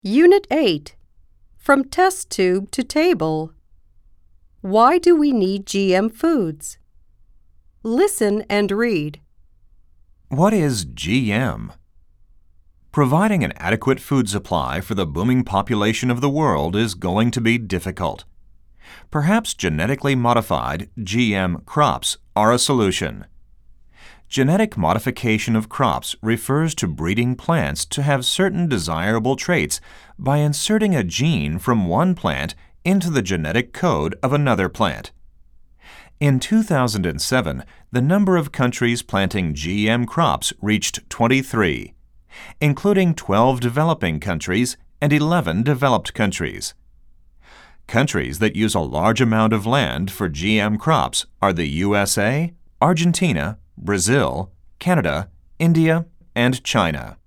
Unit 8. From test tube to table. Why do we need GM foods? Listen and read. What is GM? Providing an adequate food supply for the booming population of the world is going to be difficult. Perhaps genetically modified GM crops are a solution. Genetic modification of crops refers to breeding plants to have certain desirable traits by inserting a gene from one plant into the genetic code of another plant. In 2007, the number of countries planting GM crops reached 23, including 12 developing countries and 11 developed countries. Countries that use a large amount of land for GM crops are the USA, Argentina, Brazil, Canada, India, and China.